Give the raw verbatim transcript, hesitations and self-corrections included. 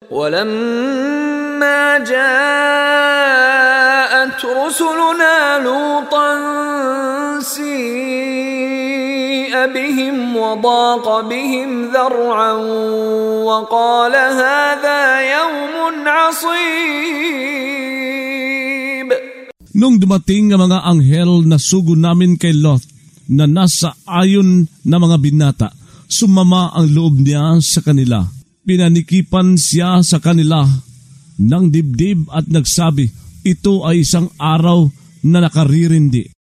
ولما جاءت رسلنا لوطا سيء بهم وضاق بهم ذرعا وقال هذا يوم عصيب. Nung dumating ang mga anghel na sugo namin kay Lot na nasa ayon na mga binata, sumama ang loob niya sa kanila. Pinanikipan siya sa kanila ng dibdib at nagsabi, ito ay isang araw na nakaririndi.